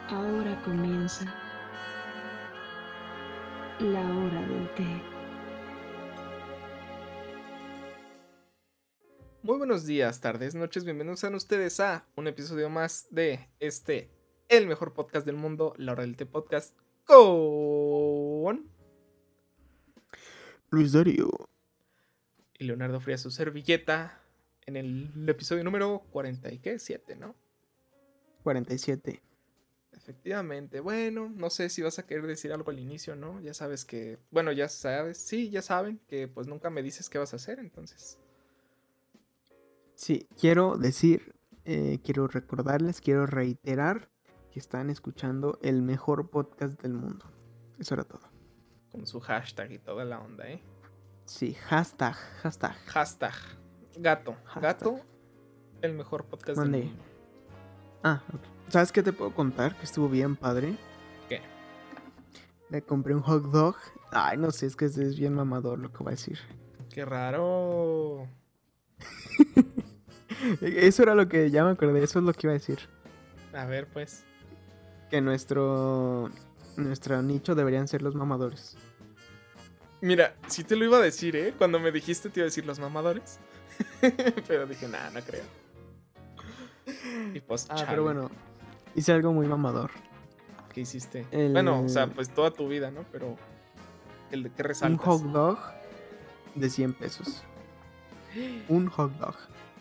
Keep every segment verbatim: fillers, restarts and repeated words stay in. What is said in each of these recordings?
Ahora comienza la hora del té. Muy buenos días, tardes, noches, bienvenidos sean ustedes a un episodio más de este, el mejor podcast del mundo, La Hora del Té Podcast, con Luis Darío. y Leonardo Frías, su servilleta, en el episodio número cuarenta y qué, siete, ¿no? cuarenta y siete. Efectivamente, bueno, no sé si vas a querer decir algo al inicio, ¿no? Ya sabes que, bueno, ya sabes, sí, ya saben que pues nunca me dices qué vas a hacer, entonces... Sí, quiero decir, eh, quiero recordarles, quiero reiterar que están escuchando el mejor podcast del mundo. Eso era todo. Con su hashtag y toda la onda, ¿eh? Sí, hashtag, hashtag. Hashtag, gato, Hashtag. gato, el mejor podcast Mande. del mundo. Ah, ok. ¿Sabes qué te puedo contar? Que estuvo bien padre. ¿Qué? Me compré un hot dog. Ay, no sé, es que es bien mamador lo que voy a decir. Qué raro. Eso era lo que ya me acordé, eso es lo que iba a decir. A ver, pues. Que nuestro, nuestro nicho deberían ser los mamadores. Mira, sí te lo iba a decir, ¿eh? Cuando me dijiste te iba a decir los mamadores. Pero dije, nah, no creo. Y pues, Ah, chale. pero bueno, hice algo muy mamador. ¿Qué hiciste? El- Bueno, o sea, pues toda tu vida, ¿no? Pero, ¿el de qué Un resaltas? hot dog de cien pesos. Un hot dog.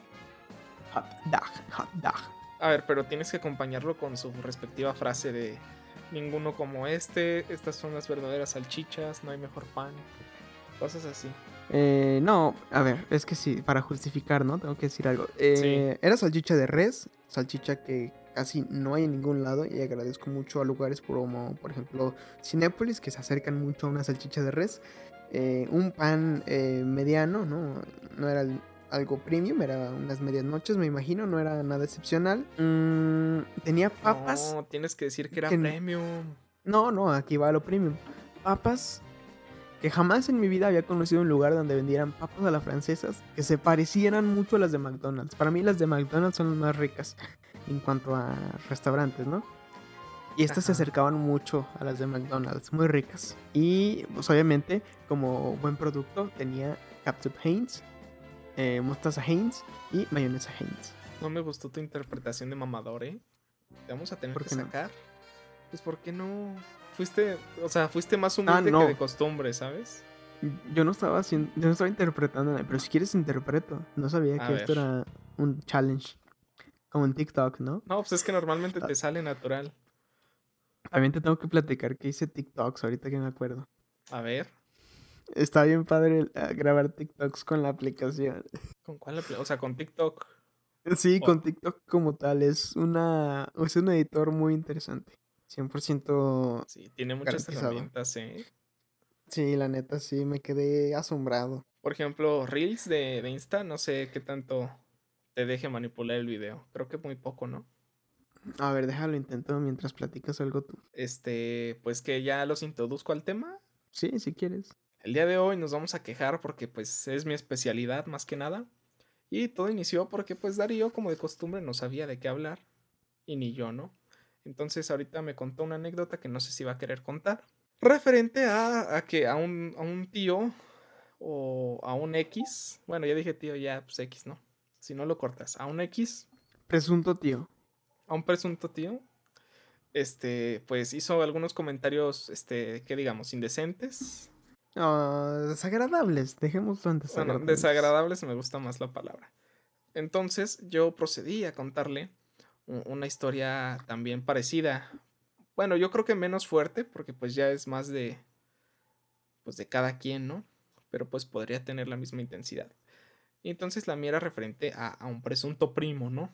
Hot dog, hot dog. A ver, pero tienes que acompañarlo con su respectiva frase de ninguno como este, estas son las verdaderas salchichas, no hay mejor pan. Cosas así. Eh, no, a ver, es que sí, para justificar, ¿no? Tengo que decir algo. Eh, Era salchicha de res, salchicha que casi no hay en ningún lado y agradezco mucho a lugares como, por ejemplo, Cinépolis, que se acercan mucho a una salchicha de res. Eh, un pan eh, mediano, ¿no? No era el- algo premium, era unas medias noches, me imagino, no era nada excepcional. Mm, tenía papas. No, tienes que decir que era que- premium. No, no, aquí va lo premium. Papas que jamás en mi vida había conocido un lugar donde vendieran papas a las francesas que se parecieran mucho a las de McDonald's. Para mí las de McDonald's son las más ricas en cuanto a restaurantes, ¿no? Y estas se Ajá. acercaban mucho a las de McDonald's, muy ricas. Y pues obviamente, como buen producto, tenía ketchup Heinz, eh, mostaza Heinz y mayonesa Heinz. No me gustó tu interpretación de mamador, ¿eh? Te vamos a tener ¿Por que qué no? sacar. Pues, ¿por qué no? Fuiste, o sea, fuiste más humilde Ah, no. que de costumbre, ¿sabes? Yo no estaba haciendo, yo no estaba interpretando nada, pero si quieres interpreto. No sabía A que esto ver. era un challenge. Como en TikTok, ¿no? No, pues es que normalmente te sale natural. También te tengo que platicar que hice TikToks ahorita que me acuerdo. A ver, Está bien padre eh, grabar TikToks con la aplicación. ¿con cuál? apl- O sea, con TikTok. Sí, Oh. con TikTok como tal. Es una es un editor muy interesante. cien por ciento Sí, tiene muchas garantizado. herramientas, ¿eh? Sí, la neta, sí, me quedé asombrado. Por ejemplo, Reels de, de Insta, no sé qué tanto te deje manipular el video. Creo que muy poco, ¿no? A ver, déjalo intento mientras platicas algo tú. Este, pues que ya los introduzco al tema. Sí, si quieres. El día de hoy nos vamos a quejar porque pues es mi especialidad más que nada. Y todo inició porque pues Darío, como de costumbre, no sabía de qué hablar. Y ni yo, ¿no? Entonces ahorita me contó una anécdota que no sé si va a querer contar. Referente a, a que a un, a un tío o a un X. Bueno, ya dije tío, ya pues X, ¿no? Si no lo cortas. A un X, Presunto tío. a un presunto tío. Este, pues hizo algunos comentarios, este, que digamos, indecentes. Ah, desagradables. Dejémoslo en Bueno, desagradables. desagradables me gusta más la palabra. Entonces yo procedí a contarle u- una historia también parecida. Bueno, yo creo que menos fuerte, porque pues ya es más de, pues de cada quien, ¿no? Pero pues podría tener la misma intensidad. Y entonces la mía era referente a, a un presunto primo, ¿no?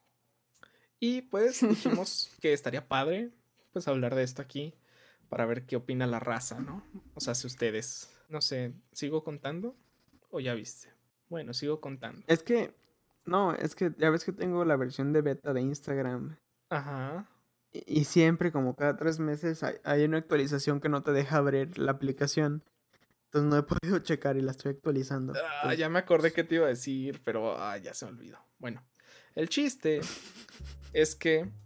Y pues dijimos que estaría padre, pues hablar de esto aquí, para ver qué opina la raza, ¿no? O sea, si ustedes, no sé, ¿sigo contando o ya viste? Bueno, sigo contando. Es que, no, es que ya ves que tengo la versión de beta de Instagram. Ajá. Y, y siempre, como cada tres meses, hay, hay una actualización que no te deja abrir la aplicación. Entonces no he podido checar y la estoy actualizando. Ah, Entonces, ya me acordé que te iba a decir, pero ah, ya se me olvidó. Bueno, el chiste es que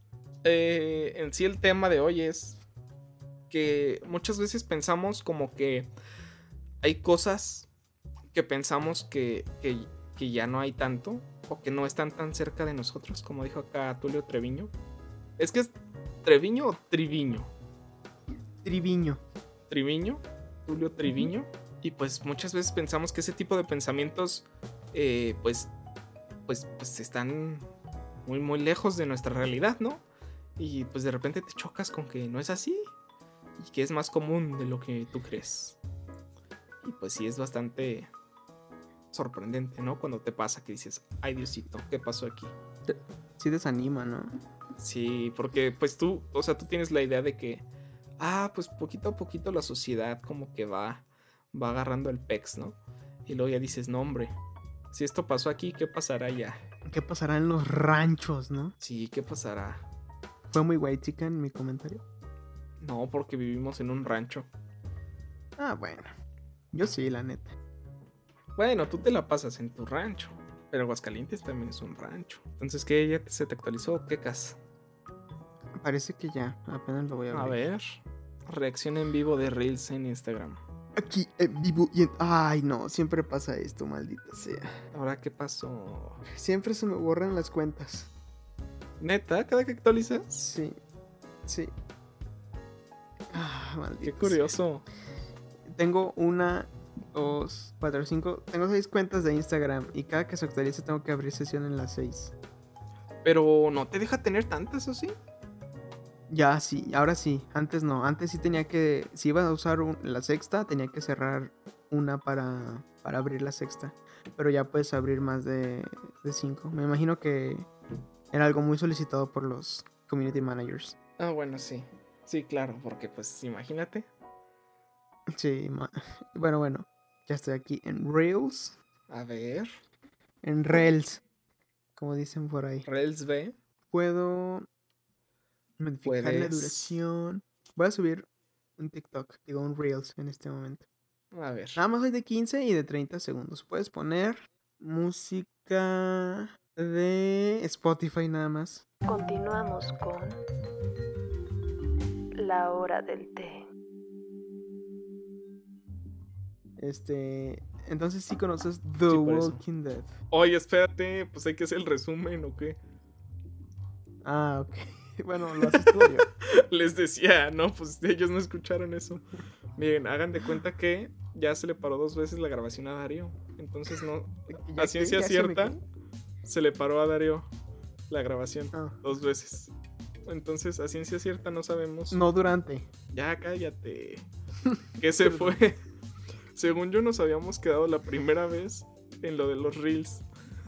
eh, en sí el tema de hoy es que muchas veces pensamos como que hay cosas que pensamos que, que, que ya no hay tanto o que no están tan cerca de nosotros, como dijo acá Tulio Treviño. ¿Es que es Treviño o Triviño? Triviño. Triviño, Tulio Triviño. Uh-huh. Y pues muchas veces pensamos que ese tipo de pensamientos eh, pues, pues, pues están muy muy lejos de nuestra realidad, ¿no? Y pues de repente te chocas con que no es así y que es más común de lo que tú crees. Y pues sí es bastante sorprendente, ¿no? Cuando te pasa que dices, ay Diosito, ¿qué pasó aquí? Sí desanima, ¿no? Sí, porque pues tú, o sea, tú tienes la idea de que, ah, pues poquito a poquito la sociedad como que va, va agarrando el pex, ¿no? Y luego ya dices, no hombre, si esto pasó aquí, ¿qué pasará allá? ¿Qué pasará en los ranchos, no? Sí, ¿qué pasará? ¿Fue muy white chicken mi comentario? No, porque vivimos en un rancho. Ah, bueno. Yo sí, la neta. Bueno, tú te la pasas en tu rancho. Pero Aguascalientes también es un rancho. Entonces, ¿qué? ¿Ya se te actualizó? ¿Qué cas? Parece que ya. Apenas lo voy a ver. A ver. Reacción en vivo de Reels en Instagram. Aquí en vivo y en... Ay, no. Siempre pasa esto, maldita sea. ¿Ahora qué pasó? Siempre se me borran las cuentas. ¿Neta? ¿Cada que actualizas? Sí. Sí. Ah, maldita Qué curioso. sea. Tengo una... dos, cuatro, cinco. Tengo seis cuentas de Instagram y cada que se actualice tengo que abrir sesión en las seis. Pero no te deja tener tantas, ¿o sí? Ya, sí, ahora sí. Antes no. Antes sí tenía que. Si iba a usar un, la sexta, tenía que cerrar una para, para abrir la sexta. Pero ya puedes abrir más de, de cinco. Me imagino que era algo muy solicitado por los community managers. Ah, bueno, sí. Sí, claro, porque pues imagínate. Sí, ma- bueno, bueno. Ya estoy aquí en Reels. A ver. En Reels, como dicen por ahí. Reels B. Puedo modificar la Puedes. duración. Voy a subir un TikTok, digo un Reels en este momento. A ver. Nada más hay de quince y de treinta segundos. Puedes poner música de Spotify nada más. Continuamos con la hora del té. Este, entonces sí conoces The Sí, por eso. Walking Dead. Oye, espérate, pues hay que hacer el resumen, ¿o qué? Ah, ok. Bueno, lo haces tú o yo. Les decía, no, pues ellos no escucharon eso. Miren, hagan de cuenta que ya se le paró dos veces la grabación a Darío. Entonces no, Ya a que- ciencia ya se me cierta, quedó. se le paró a Darío la grabación Ah. dos veces. Entonces, a ciencia cierta no sabemos. No durante. Ya cállate. ¿Qué se fue? Según yo nos habíamos quedado la primera vez en lo de los reels.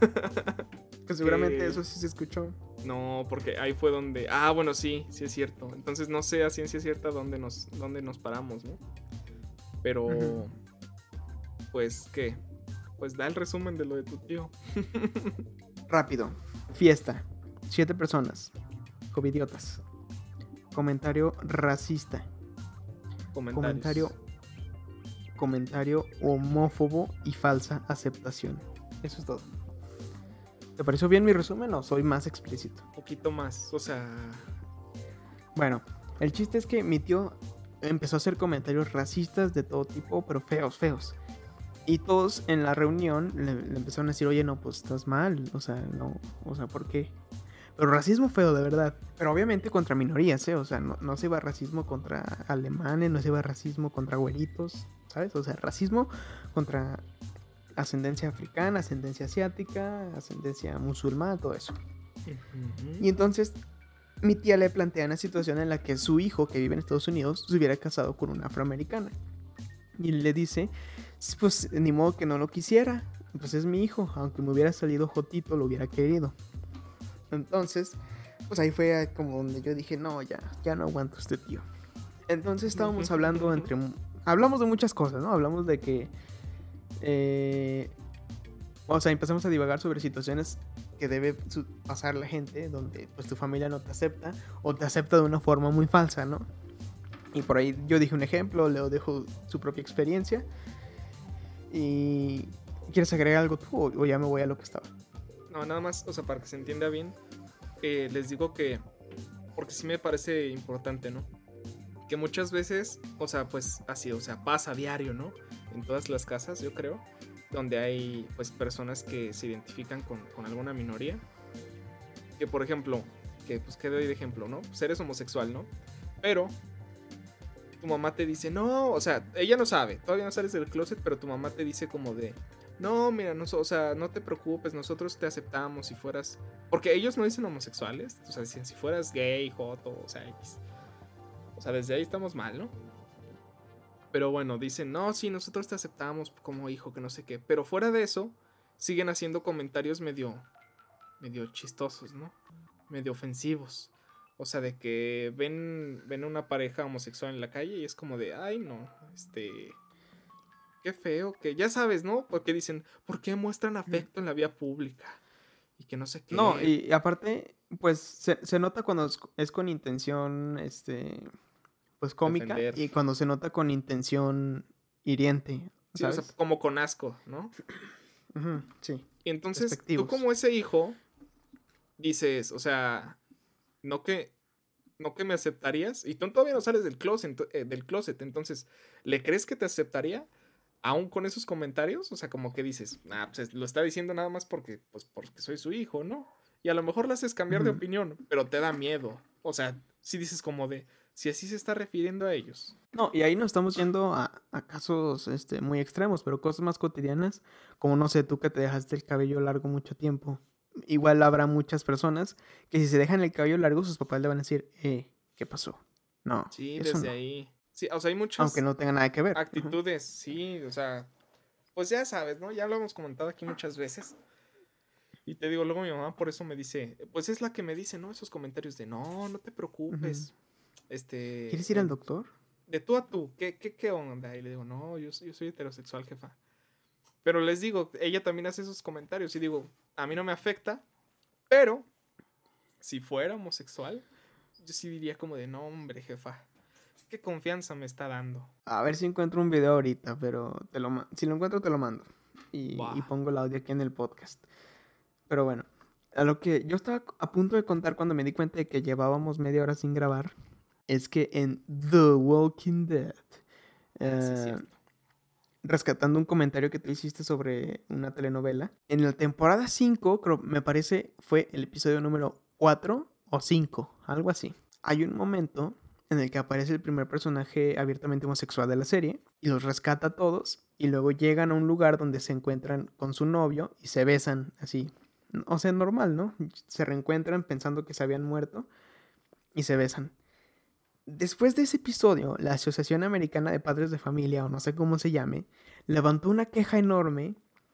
Que seguramente Que- eso sí se escuchó. No, porque ahí fue donde... Ah, bueno, sí, sí es cierto. Entonces no sé a ciencia cierta dónde nos, dónde nos paramos, ¿no? Pero... Ujú. Pues, ¿qué? Pues da el resumen de lo de tu tío. Rápido. Fiesta. Siete personas. Covidiotas. Comentario racista. Comentarios. Comentario. Comentario homófobo y falsa aceptación. Eso es todo. ¿Te pareció bien mi resumen o soy más explícito? Un poquito más, o sea... Bueno, el chiste es que mi tío empezó a hacer comentarios racistas de todo tipo, pero feos, feos. Y todos en la reunión le, le empezaron a decir, oye, no, pues estás mal, o sea, no, o sea, ¿por qué? Pero racismo feo, de verdad. Pero obviamente contra minorías, ¿eh? O sea, no, no se iba racismo contra alemanes, no se iba racismo contra güeritos, ¿sabes? O sea, racismo contra ascendencia africana, ascendencia asiática, ascendencia musulmana, todo eso. Ujú. Y entonces mi tía le plantea una situación en la que su hijo, que vive en Estados Unidos, se hubiera casado con una afroamericana. Y le dice, pues ni modo que no lo quisiera, pues es mi hijo, aunque me hubiera salido jotito, lo hubiera querido. Entonces, pues ahí fue como donde yo dije, no, ya, ya no aguanto a este tío. Entonces estábamos hablando entre... Hablamos de muchas cosas, ¿no? Hablamos de que... Eh, o sea, empezamos a divagar sobre situaciones que debe su- pasar la gente, donde pues tu familia no te acepta o te acepta de una forma muy falsa, ¿no? Y por ahí yo dije un ejemplo, Leo dejó su propia experiencia. Y ¿quieres agregar algo tú o, o ya me voy a lo que estaba? No, nada más, o sea, para que se entienda bien, eh, les digo que porque sí me parece importante, ¿no? Que muchas veces, o sea, pues así, o sea, pasa a diario, ¿no? En todas las casas, yo creo, donde hay, pues, personas que se identifican con, con alguna minoría. Que, por ejemplo, que, pues, ¿qué doy de ejemplo, no? Pues eres homosexual, ¿no? Pero tu mamá te dice, no, o sea, ella no sabe, todavía no sales del closet, pero tu mamá te dice como de, no, mira, no, o sea, no te preocupes, nosotros te aceptamos si fueras, porque ellos no dicen homosexuales, o sea, dicen si fueras gay, joto, o sea, X. O sea, desde ahí estamos mal, ¿no? Pero bueno, dicen, no, sí, nosotros te aceptamos como hijo, que no sé qué. Pero fuera de eso, siguen haciendo comentarios medio, medio chistosos, ¿no? Medio ofensivos. O sea, de que ven, ven una pareja homosexual en la calle y es como de, ay, no, este... Qué feo, que ya sabes, ¿no? Porque dicen, ¿por qué muestran afecto en la vía pública? Y que no sé qué. No, y, y aparte, pues se, se nota cuando es, es con intención, este, pues cómica, Defender. y cuando se nota con intención hiriente, Sí, o sea, ¿sabes? como con asco, ¿no? Ujú, sí. Y entonces, tú Despectivos. como ese hijo, dices, o sea, no que, no que me aceptarías, y tú todavía no sales del closet, ento- eh, del closet, entonces, ¿le crees que te aceptaría? Aún con esos comentarios, o sea, como que dices, ah, pues lo está diciendo nada más porque, pues, porque soy su hijo, ¿no? Y a lo mejor le haces cambiar de Ujú. opinión, pero te da miedo. O sea, si dices como de, si así se está refiriendo a ellos. No, y ahí nos estamos yendo a, a casos este, muy extremos, pero cosas más cotidianas, como no sé, tú que te dejaste el cabello largo mucho tiempo. Igual habrá muchas personas que si se dejan el cabello largo, sus papás le van a decir, eh, ¿qué pasó? No, Sí, eso desde no. ahí. Sí, o sea, hay Aunque muchas no tenga nada que ver. Ajá. actitudes, sí, o sea, pues ya sabes, ¿no? Ya lo hemos comentado aquí muchas veces. Y te digo, luego mi mamá por eso me dice, pues es la que me dice, ¿no? Esos comentarios de, no, no te Ujú. preocupes. Este, ¿Quieres ir al en- doctor? de tú a tú, ¿qué, qué, qué onda? Y le digo, no, yo, soy- yo soy heterosexual, jefa. Pero les digo, ella también hace esos comentarios y digo, a mí no me afecta, pero si fuera homosexual, yo sí diría como de, no, hombre, jefa, qué confianza me está dando. A ver si encuentro un video ahorita, pero te lo ma- si lo encuentro te lo mando. Y, y Buah. pongo el audio aquí en el podcast. Pero bueno, a lo que yo estaba a punto de contar cuando me di cuenta de que llevábamos media hora sin grabar, es que en The Walking Dead, Ah, sí, eh, cierto. rescatando un comentario que tú hiciste sobre una telenovela, en la temporada cinco, creo, me parece, fue el episodio número cuatro o cinco, algo así. Hay un momento en el que aparece el primer personaje abiertamente homosexual de la serie y los rescata a todos y luego llegan a un lugar donde se encuentran con su novio y se besan así. O sea, normal, ¿no? Se reencuentran pensando que se habían muerto y se besan. Después de ese episodio, la Asociación Americana de Padres de Familia, o no sé cómo se llame, levantó una queja enorme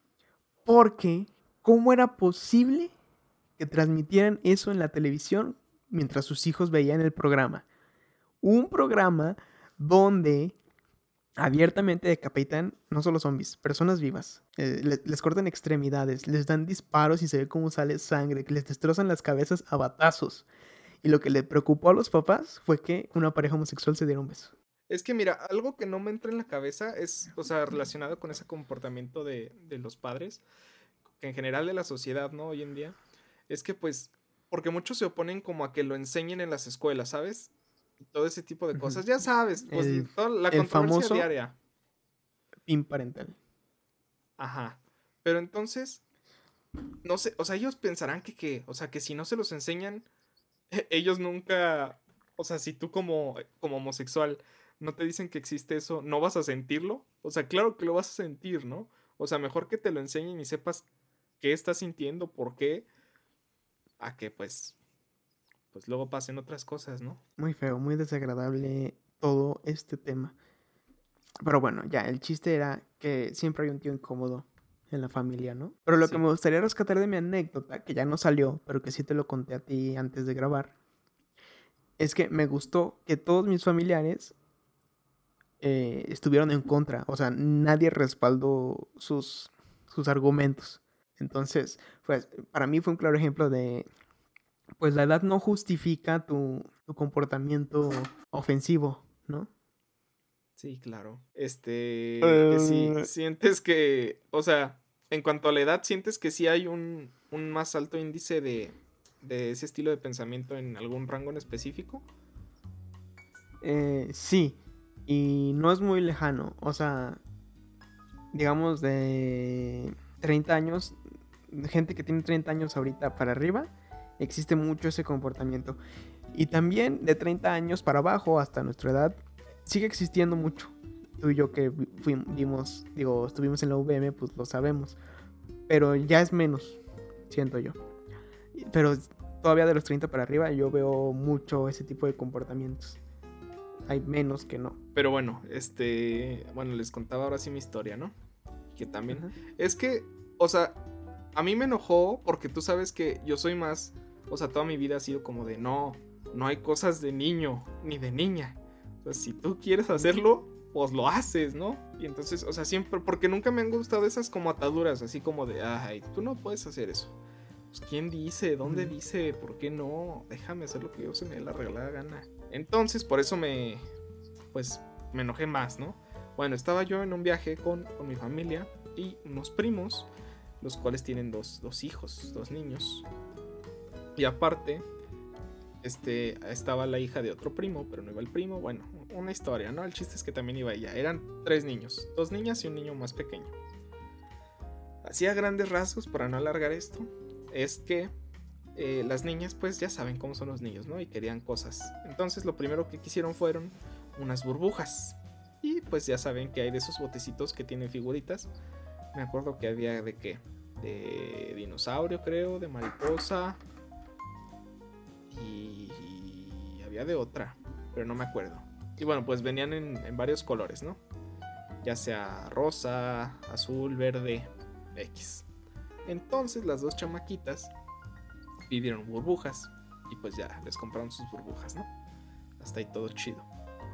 porque ¿cómo era posible que transmitieran eso en la televisión mientras sus hijos veían el programa? Un programa donde abiertamente decapitan no solo zombies, personas vivas. Eh, le- les cortan extremidades, les dan disparos y se ve cómo sale sangre, que les destrozan las cabezas a batazos. Y lo que le preocupó a los papás fue que una pareja homosexual se diera un beso. Es que mira, algo que no me entra en la cabeza es, o sea, relacionado con ese comportamiento de, de los padres, que en general de la sociedad, ¿no? Hoy en día, es que pues, porque muchos se oponen como a que lo enseñen en las escuelas, ¿sabes? Todo ese tipo de Ujú. cosas, ya sabes, pues El, toda la el controversia famoso diaria. pin parental. Ajá. Pero entonces, no sé, o sea, ellos pensarán que, que, o sea, que si no se los enseñan, ellos nunca, o sea, si tú como, como homosexual no te dicen que existe eso, ¿no vas a sentirlo? O sea, claro que lo vas a sentir, ¿no? O sea, mejor que te lo enseñen y sepas qué estás sintiendo, por qué, a que pues, pues luego pasen otras cosas, ¿no? Muy feo, muy desagradable todo este tema. Pero bueno, ya, el chiste era que siempre hay un tío incómodo en la familia, ¿no? Pero lo que Sí. me gustaría rescatar de mi anécdota, que ya no salió, pero que sí te lo conté a ti antes de grabar, es que me gustó que todos mis familiares eh, estuvieron en contra. O sea, nadie respaldó sus, sus argumentos. Entonces, pues, para mí fue un claro ejemplo de, pues la edad no justifica tu, tu comportamiento ofensivo, ¿no? Sí, claro. Este, que sí, Eh, sientes que, o sea, en cuanto a la edad, sientes que sí hay un, un más alto índice de, de ese estilo de pensamiento en algún rango en específico? Eh, sí, y no es muy lejano, o sea, digamos de treinta años, gente que tiene treinta años ahorita para arriba, existe mucho ese comportamiento. Y también de treinta años para abajo hasta nuestra edad, sigue existiendo mucho. Tú y yo que fuimos, vimos, digo, estuvimos en la U V M, pues lo sabemos. Pero ya es menos, siento yo. Pero todavía de los treinta para arriba yo veo mucho ese tipo de comportamientos. Hay menos que no. Pero bueno, este, bueno, les contaba ahora sí mi historia, ¿no? Que también, Ajá. es que, o sea, a mí me enojó porque tú sabes que yo soy más, o sea, toda mi vida ha sido como de no, no hay cosas de niño ni de niña. O sea, si tú quieres hacerlo, pues lo haces, ¿no? Y entonces, o sea, siempre, porque nunca me han gustado esas como ataduras, así como de, ay, tú no puedes hacer eso. Pues, ¿quién dice? ¿Dónde Ujú. dice? ¿Por qué no? Déjame hacer lo que yo se me dé la regalada gana. Entonces, por eso me, pues, me enojé más, ¿no? Bueno, estaba yo en un viaje con, con mi familia y unos primos, los cuales tienen dos, dos hijos, dos niños. Y aparte, este, estaba la hija de otro primo, pero no iba el primo. Bueno, una historia, ¿no? El chiste es que también iba ella. Eran tres niños, dos niñas y un niño más pequeño. Así a grandes rasgos, para no alargar esto, es que eh, las niñas pues ya saben cómo son los niños, ¿no? Y querían cosas. Entonces lo primero que quisieron fueron unas burbujas. Y pues ya saben que hay de esos botecitos que tienen figuritas. Me acuerdo que había de qué, de dinosaurio creo, de mariposa. Y, y había de otra, pero no me acuerdo. Y bueno, pues venían en, en varios colores, ¿no? Ya sea rosa, azul, verde, X. Entonces las dos chamaquitas pidieron burbujas y pues ya les compraron sus burbujas, ¿no? Hasta ahí todo chido.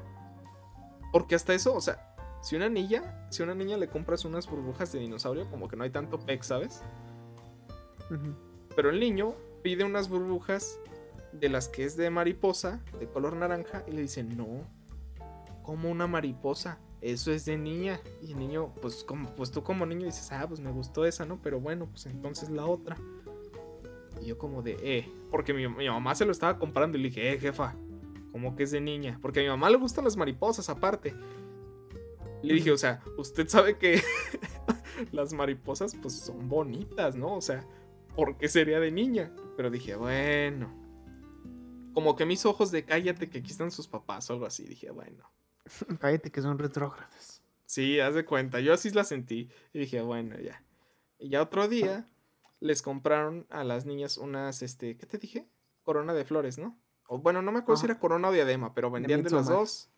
Porque hasta eso, o sea, si una niña, si a una niña le compras unas burbujas de dinosaurio, como que no hay tanto pec, ¿sabes? Ujú. Pero el niño pide unas burbujas de las que es de mariposa, de color naranja, y le dice, no, como una mariposa, eso es de niña. Y el niño, pues, como, pues tú como niño dices, ah, pues me gustó esa, ¿no? Pero bueno, pues entonces la otra. Y yo como de, eh, porque mi, mi mamá se lo estaba comprando y le dije, eh, jefa, ¿cómo que es de niña? Porque a mi mamá le gustan las mariposas aparte. Y le dije, o sea, usted sabe que las mariposas pues son bonitas, ¿no? O sea, ¿por qué sería de niña? Pero dije, bueno, como que mis ojos de cállate que aquí están sus papás o algo así. Dije, bueno. Cállate que son retrógradas. Sí, haz de cuenta, yo así la sentí. Y dije, bueno, ya. Y ya otro día les compraron a las niñas unas, este, ¿qué te dije? Corona de flores, ¿no? O bueno, no me acuerdo si Ajá. era corona o diadema, pero De vendían de las Midsommar. dos.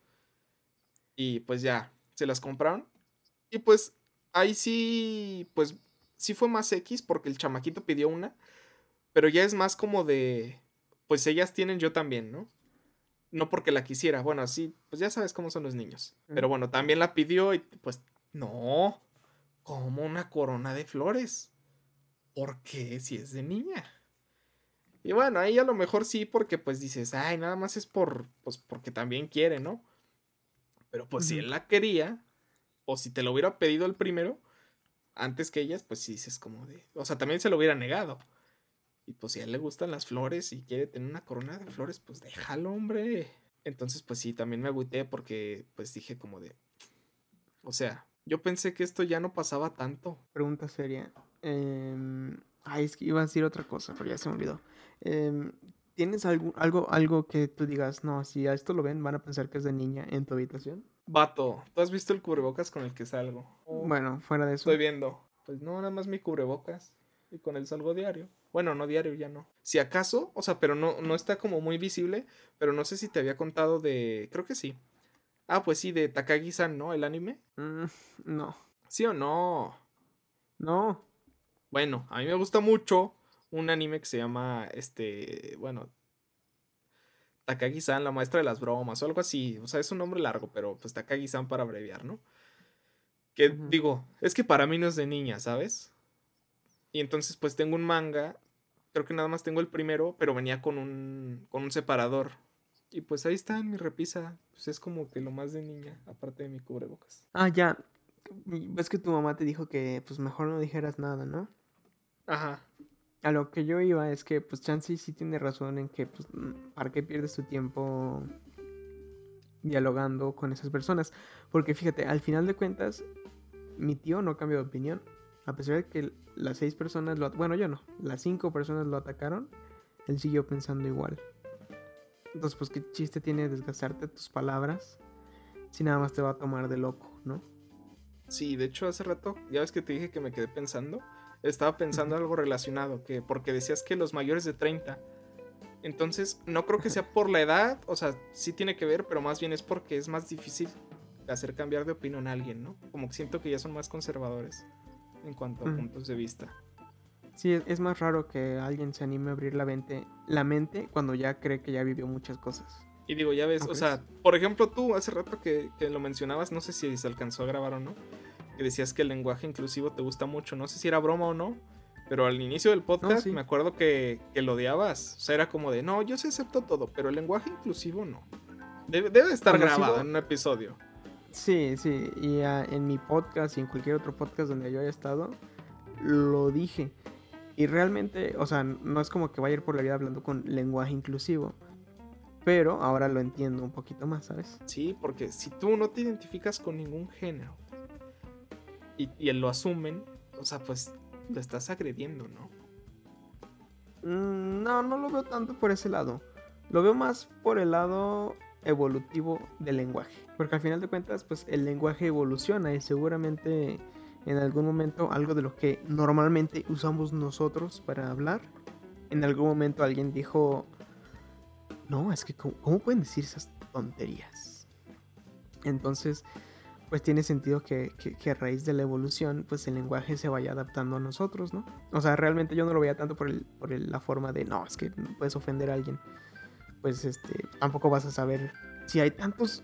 Y pues ya, se las compraron. Y pues ahí sí, pues sí fue más X porque el chamaquito pidió una. Pero ya es más como de, pues ellas tienen, yo también, ¿no? No porque la quisiera. Bueno, sí, pues ya sabes cómo son los niños. Pero bueno, también la pidió y pues no, como una corona de flores. ¿Por qué? Si es de niña. Y bueno, ahí a lo mejor sí, porque pues dices, ay, nada más es por, pues porque también quiere, ¿no? Pero pues si Ujú. él la quería, o si te lo hubiera pedido el primero, antes que ellas, pues sí dices como de, o sea, también se lo hubiera negado. Y pues si a él le gustan las flores y quiere tener una corona de flores, pues déjalo, hombre. Entonces, pues sí, también me agüité porque pues dije como de, o sea, yo pensé que esto ya no pasaba tanto. Pregunta seria. Em, ay, es que iba a decir otra cosa, pero ya se me olvidó. Em, ¿tienes algo, algo, algo que tú digas, no, si a esto lo ven, van a pensar que es de niña en tu habitación? Vato, ¿tú has visto el cubrebocas con el que salgo? Oh, Bueno, fuera de estoy eso. viendo. Pues no, nada más mi cubrebocas. Y con él salgo diario. Bueno, no diario, ya no. Si acaso, o sea, pero no, no está como muy visible. Pero no sé si te había contado de. Creo que sí. Ah, pues sí, de Takagi-san, ¿no? El anime. Mm, no, ¿Sí o no? no. Bueno, a mí me gusta mucho un anime que se llama. Este. Bueno. Takagi-san, la maestra de las bromas. O algo así. O sea, es un nombre largo, pero pues Takagi-san para abreviar, ¿no? Que Ujú. digo, es que para mí no es de niña, ¿sabes? Y entonces pues tengo un manga, creo que nada más tengo el primero, pero venía con un, con un separador. Y pues ahí está en mi repisa, pues es como que lo más de niña, aparte de mi cubrebocas. Ah, ya. Ves que tu mamá te dijo que pues mejor no dijeras nada, ¿no? Ajá. A lo que yo iba es que, pues, Chansey sí tiene razón en que, pues, mm, ¿para qué pierdes tu tiempo dialogando con esas personas? Porque fíjate, al final de cuentas, mi tío no cambió de opinión. A pesar de que las seis personas lo... Bueno, yo no. Las cinco personas lo atacaron. Él siguió pensando igual. Entonces, pues, ¿qué chiste tiene desgastarte tus palabras si nada más te va a tomar de loco, ¿no? Sí, de hecho hace rato, ya ves que te dije que me quedé pensando, estaba pensando Ujú. algo relacionado, que porque decías que los mayores de treinta, entonces no creo que sea por la edad, o sea, sí tiene que ver, pero más bien es porque es más difícil hacer cambiar de opinión a alguien, ¿no? Como que siento que ya son más conservadores en cuanto a Mm. puntos de vista. Sí, es, es más raro que alguien se anime a abrir la mente, la mente cuando ya cree que ya vivió muchas cosas. Y digo, ya ves, ¿No o crees? sea, por ejemplo tú hace rato que, que lo mencionabas, no sé si se alcanzó a grabar o no, que decías que el lenguaje inclusivo te gusta mucho, no sé si era broma o no, pero al inicio del No, podcast sí. me acuerdo que, que lo odiabas, o sea, era como de, no, yo sí acepto todo, pero el lenguaje inclusivo no. Debe, debe estar Cuando grabado sigo... en un episodio. Sí, sí. Y ah, en mi podcast y en cualquier otro podcast donde yo haya estado, lo dije. Y realmente, o sea, no es como que vaya a ir por la vida hablando con lenguaje inclusivo. Pero ahora lo entiendo un poquito más, ¿sabes? Sí, porque si tú no te identificas con ningún género y, y lo asumen, o sea, pues lo estás agrediendo, ¿no? Mm, no, no lo veo tanto por ese lado. Lo veo más por el lado evolutivo del lenguaje. Porque al final de cuentas, pues el lenguaje evoluciona y seguramente en algún momento algo de lo que normalmente usamos nosotros para hablar, en algún momento alguien dijo, no, es que ¿cómo, cómo pueden decir esas tonterías? Entonces, pues tiene sentido que, que, que a raíz de la evolución, pues el lenguaje se vaya adaptando a nosotros, ¿no? O sea, realmente yo no lo veía tanto por, el, por el, la forma de, no, es que no puedes ofender a alguien. Pues este, tampoco vas a saber si hay tantos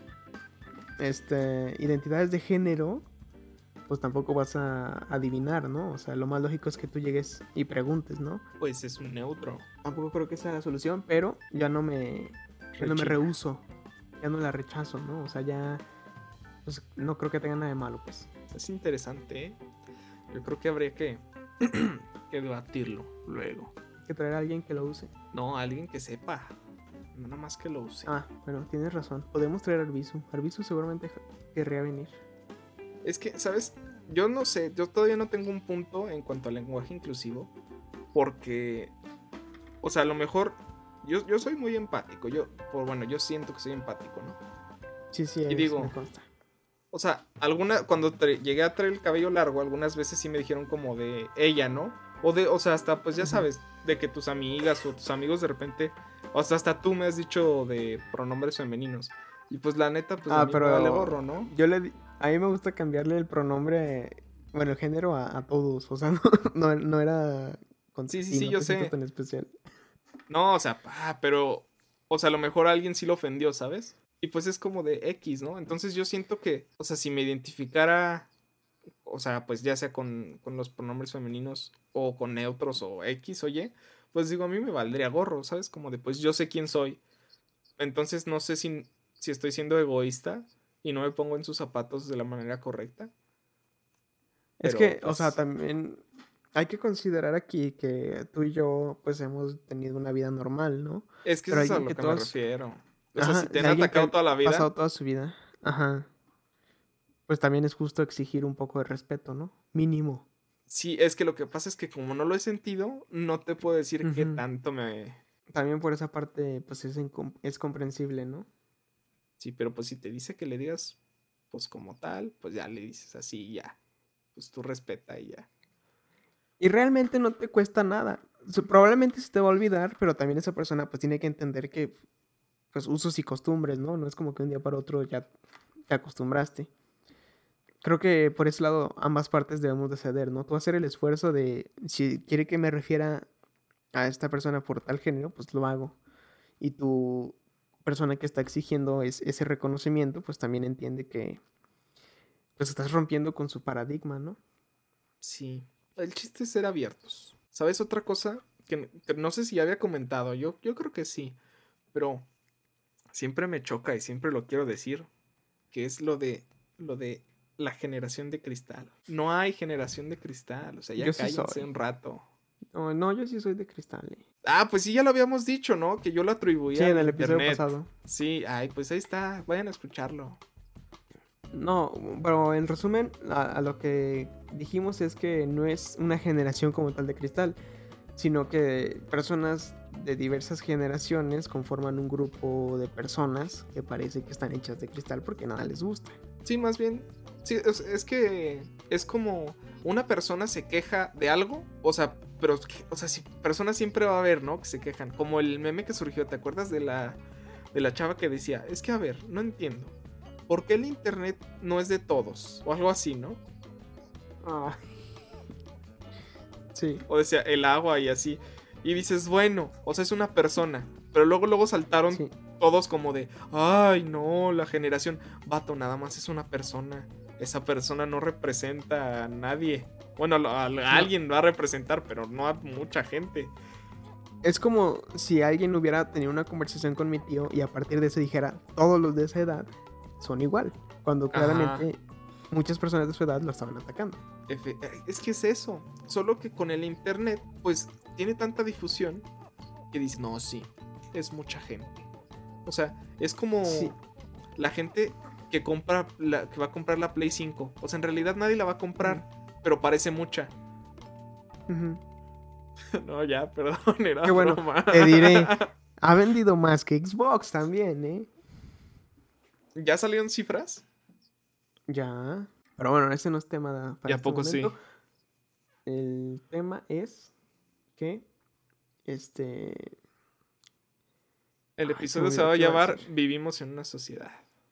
este, identidades de género, pues tampoco vas a adivinar, ¿no? O sea, lo más lógico es que tú llegues y preguntes, ¿no? Pues es un neutro. Tampoco creo que sea la solución, pero ya no me, ya no me Rechina. rehúso, ya no la rechazo, ¿no? O sea, ya, pues no creo que tenga nada de malo, pues. Es interesante, ¿eh? Yo creo que habría que, que debatirlo luego. Hay que traer a alguien que lo use. No, alguien que sepa. No nada más que lo use. Ah, bueno, tienes razón. Podemos traer a Arbizu. Arbizu seguramente querría venir. Es que, ¿sabes? Yo no sé, yo todavía no tengo un punto en cuanto al lenguaje inclusivo. Porque, o sea, a lo mejor yo, yo soy muy empático. Yo, por, bueno, yo siento que soy empático, ¿no? Sí, sí, Y es, digo, me consta. O sea, alguna, cuando tra- llegué a traer el cabello largo, algunas veces sí me dijeron como de ella, ¿no? O de, o sea, hasta pues ya Ujú. sabes, de que tus amigas o tus amigos de repente, o sea, hasta tú me has dicho de pronombres femeninos. Y pues la neta, pues a Ah, mí me vale pero gorro, ¿no? yo le di- a mí me gusta cambiarle el pronombre, bueno, el género a, a todos, o sea, no, no, no era con Sí, sí, ti, sí, no yo te sientas sé. tan especial. No, o sea, ah, pero, o sea, a lo mejor a alguien sí lo ofendió, ¿sabes? Y pues es como de X, ¿no? Entonces yo siento que, o sea, si me identificara, o sea, pues ya sea con, con los pronombres femeninos o con neutros o X o Y, pues digo, a mí me valdría gorro, ¿sabes? Como de, pues yo sé quién soy. Entonces no sé si, si estoy siendo egoísta y no me pongo en sus zapatos de la manera correcta. Es Pero que, o sea, pues, también hay que considerar aquí que tú y yo, pues hemos tenido una vida normal, ¿no? es que eso Pero es a alguien lo que que me todas, refiero. O sea, si ajá, te es han alguien que atacado ha toda la vida, pasado toda su vida, ajá, pues también es justo exigir un poco de respeto, ¿no? Mínimo. sí, es que lo que pasa es que como no lo he sentido, no te puedo decir qué Ujú. tanto me... También por esa parte, pues es, incom- es comprensible, ¿no? Sí, pero pues si te dice que le digas, pues como tal, pues ya le dices así y ya. Pues tú respeta y ya. Y realmente no te cuesta nada. Su- probablemente se te va a olvidar, pero también esa persona pues tiene que entender que, pues, usos y costumbres, ¿no? No es como que un día para otro ya te acostumbraste. Creo que por ese lado ambas partes debemos de ceder, ¿no? Tú hacer el esfuerzo de, si quiere que me refiera a esta persona por tal género, pues lo hago. Y tu persona que está exigiendo es, ese reconocimiento, pues también entiende que, pues, estás rompiendo con su paradigma, ¿no? Sí, el chiste es ser abiertos. ¿Sabes otra cosa? Que, que no sé si ya había comentado, yo, yo creo que sí, pero siempre me choca y siempre lo quiero decir, que es lo de, lo de la generación de cristal. No hay generación de cristal, o sea, ya Yo sí cállense soy. un rato. No, no, yo sí soy de cristal. eh. Ah, pues sí, ya lo habíamos dicho, ¿no? Que yo lo atribuía Sí, en al el episodio internet. pasado. Sí, ay, pues ahí está. Vayan a escucharlo. No, pero en resumen, a, a lo que dijimos es que no es una generación como tal de cristal, sino que personas de diversas generaciones conforman un grupo de personas que parece que están hechas de cristal porque nada les gusta. Sí, más bien. Sí, es, es que es como una persona se queja de algo. O sea, pero, o sea, si personas siempre va a haber, ¿no? Que se quejan. Como el meme que surgió, ¿te acuerdas de la, de la chava que decía? Es que, a ver, no entiendo. ¿Por qué el internet no es de todos? O algo así, ¿no? Ah. Sí. O decía, el agua y así. Y dices, bueno, o sea, es una persona. Pero luego, luego saltaron Sí. todos como de, ay, no, la generación. Vato, nada más es una persona. Esa persona no representa a nadie. Bueno, a, a- a alguien va a representar, pero no a mucha gente. Es como si alguien hubiera tenido una conversación con mi tío y a partir de eso dijera, todos los de esa edad son igual. Cuando claramente muchas personas de su edad lo estaban atacando. Efe- Es que es eso. Solo que con el internet, pues tiene tanta difusión que dices, no, sí, es mucha gente. O sea, es como Sí. la gente que compra la, que va a comprar la Play cinco. O sea, en realidad nadie la va a comprar, pero parece mucha. Ujú. No, ya, perdón, era Qué bueno, broma. te diré, ha vendido más que Xbox también, ¿eh? ¿Ya salieron cifras? Ya. Pero bueno, ese no es tema da- para ¿Y a este poco sí? momento. El tema es que este El Ay, se episodio me se olvidó va a qué iba a llamar decir. Vivimos en una sociedad.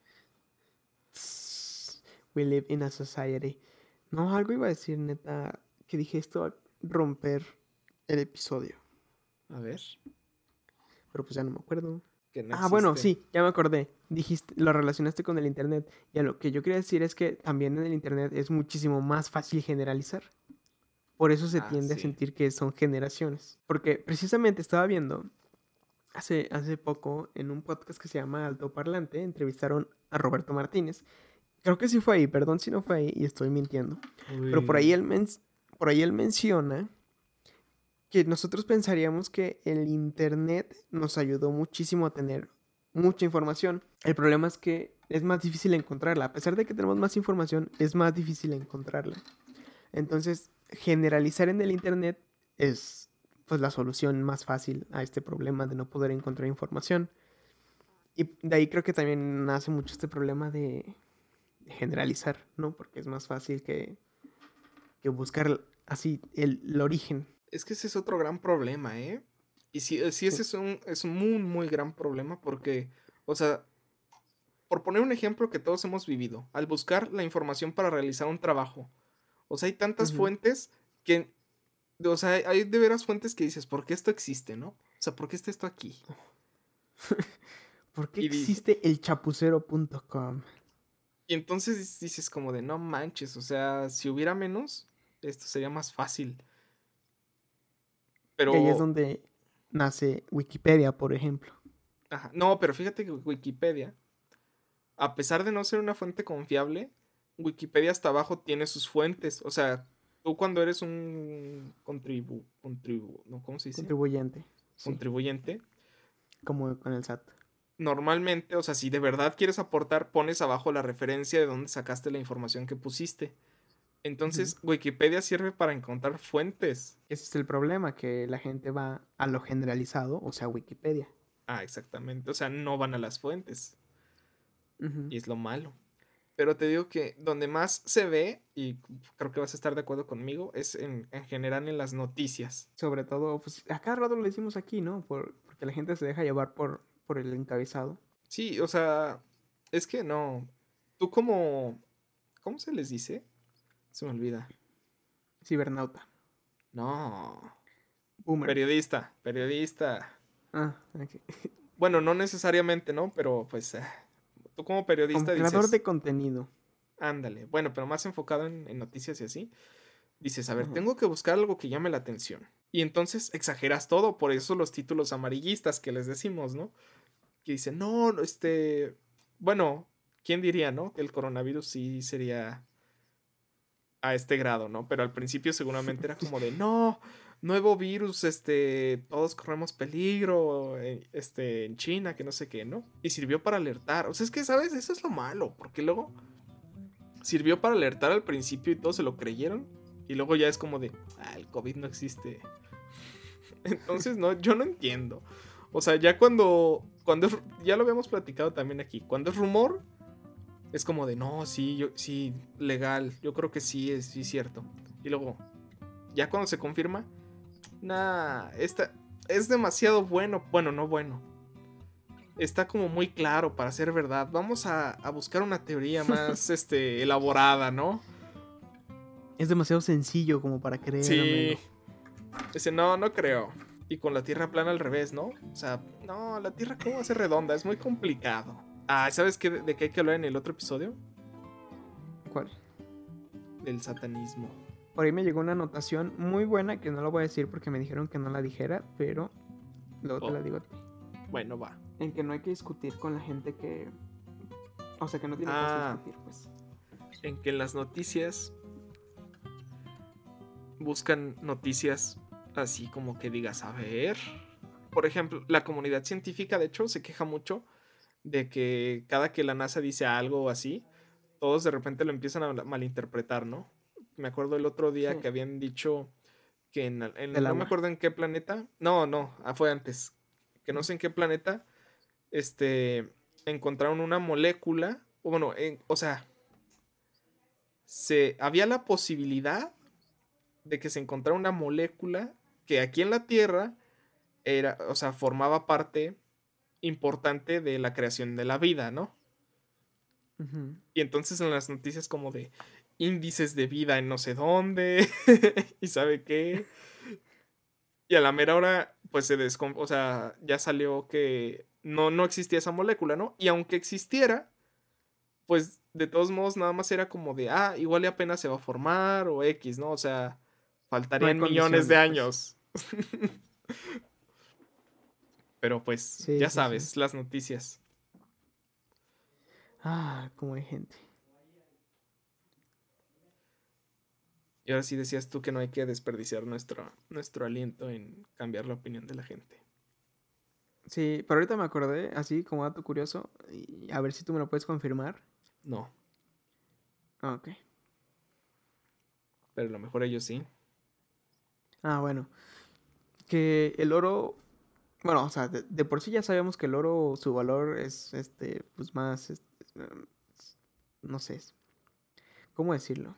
We live in a society. No, algo iba a decir, neta, que dije esto va a romper el episodio, A ver, pero pues ya no me acuerdo. que no Ah, bueno, existe. sí, ya me acordé. Dijiste, lo relacionaste con el internet. Y a lo que yo quería decir es que también en el internet es muchísimo más fácil generalizar. Por eso se Ah, tiende a sí. sentir que son generaciones. Porque precisamente estaba viendo hace, hace poco en un podcast que se llama Alto Parlante, entrevistaron a Roberto Martínez. Creo que sí fue ahí, perdón si no fue ahí y estoy mintiendo. Pero por ahí Uy. él, men- por ahí él menciona que nosotros pensaríamos que el internet nos ayudó muchísimo a tener mucha información. El problema es que es más difícil encontrarla. A pesar de que tenemos más información, es más difícil encontrarla. Entonces, generalizar en el internet es pues la solución más fácil a este problema de no poder encontrar información. Y de ahí creo que también nace mucho este problema de, de generalizar, ¿no? Porque es más fácil que, que buscar así el, el origen. Es que ese es otro gran problema, ¿eh? Y sí, sí, Sí. ese es un, es un muy, muy gran problema porque, o sea, por poner un ejemplo que todos hemos vivido, al buscar la información para realizar un trabajo, o sea, hay tantas Ujú. fuentes que, o sea, hay de veras fuentes que dices, ¿por qué esto existe, no? O sea, ¿por qué está esto aquí? ¿Por qué Y, di- existe el chapucero punto com? y entonces dices como de, no manches, o sea, si hubiera menos, esto sería más fácil. Y ahí es Pero, donde nace Wikipedia, por ejemplo. ajá, no, pero fíjate que Wikipedia, a pesar de no ser una fuente confiable, Wikipedia hasta abajo tiene sus fuentes. O sea, tú cuando eres un contribu, contribu, ¿no? ¿Cómo se dice? Contribuyente. Sí, Contribuyente. como con el S A T. Normalmente, o sea, si de verdad quieres aportar, pones abajo la referencia de dónde sacaste la información que pusiste. Entonces, Wikipedia sirve para encontrar fuentes. Ese es el problema, que la gente va a lo generalizado, o sea, Wikipedia. Ah, exactamente. O sea, no van a las fuentes. Ujú. Y es lo malo. Pero te digo que donde más se ve, y creo que vas a estar de acuerdo conmigo, es en, en general en las noticias. Sobre todo, pues a cada rato lo decimos aquí, ¿no? Por, porque la gente se deja llevar por, por el encabezado. Sí, o sea, es que no. Tú como... ¿Cómo se les dice? Se me olvida. Cibernauta. No. Boomer. Periodista, periodista. Ah, ok. Bueno, no necesariamente, ¿no? Pero pues eh, tú como periodista Como creador dices, de contenido. ándale. Bueno, pero más enfocado en, en noticias y así. Dices, a ver, Ajá. tengo que buscar algo que llame la atención. Y entonces exageras todo, por eso los títulos amarillistas que les decimos, ¿no? Que dicen, no, no, este... Bueno, ¿quién diría, no? Que el coronavirus sí sería a este grado, ¿no? Pero al principio seguramente era como de, no, nuevo virus, este, todos corremos peligro, eh, este, en China, que no sé qué, ¿no? Y sirvió para alertar. O sea, es que, ¿sabes? Eso es lo malo, porque luego sirvió para alertar al principio y todos se lo creyeron. Y luego ya es como de, ah, el COVID no existe. Entonces, no, yo no entiendo. O sea, ya cuando, cuando es, ya lo habíamos platicado también aquí, cuando es rumor, es como de, no, sí, yo, sí, legal, yo creo que sí es, sí es cierto. Y luego, ya cuando se confirma, nah, esta es demasiado bueno, bueno, no bueno. Está como muy claro para ser verdad. Vamos a, a buscar una teoría más este, elaborada, ¿no? Es demasiado sencillo como para creer. Sí. Dice, no, no creo. Y con la Tierra plana al revés, ¿no? O sea, no, la Tierra cómo va a ser redonda, es muy complicado. Ah, ¿sabes qué, de qué hay que hablar en el otro episodio? ¿Cuál? Del satanismo. Por ahí me llegó una anotación muy buena que no la voy a decir porque me dijeron que no la dijera, pero luego Oh. te la digo a ti. Bueno, va. En que no hay que discutir con la gente que... O sea, que no tiene Ah. que discutir, pues. En que en las noticias buscan noticias así como que digas, a ver. Por ejemplo, la comunidad científica, de hecho, se queja mucho de que cada que la NASA dice algo así, todos de repente lo empiezan a malinterpretar, ¿no? Me acuerdo el otro día Sí. que habían dicho que en, en no agua. me acuerdo en qué planeta. No, no, ah, fue antes. Que no sé en qué planeta. Este. Encontraron una molécula. O bueno, en, o sea. Se, había la posibilidad de que se encontrara una molécula que aquí en la Tierra era, o sea, formaba parte importante de la creación de la vida, ¿no? Uh-huh. Y entonces en las noticias como de índices de vida en no sé dónde y sabe qué. Y a la mera hora pues se descom... o sea, ya salió que no, no existía esa molécula, ¿no? Y aunque existiera, pues de todos modos nada más era como de, ah, igual y apenas se va a formar o X, ¿no? O sea, faltarían no millones de pues. años. Pero pues, sí, ya sí, sabes, sí. las noticias. Ah, como hay gente. Y ahora sí decías tú que no hay que desperdiciar nuestro, nuestro aliento en cambiar la opinión de la gente. Sí, pero ahorita me acordé, así como dato curioso, y a ver si tú me lo puedes confirmar. No. Ah, ok. Pero a lo mejor ellos sí. Ah, bueno. Que el oro... Bueno, o sea, de, de por sí ya sabemos que el oro, su valor es, este, pues más, este, no sé, ¿cómo decirlo?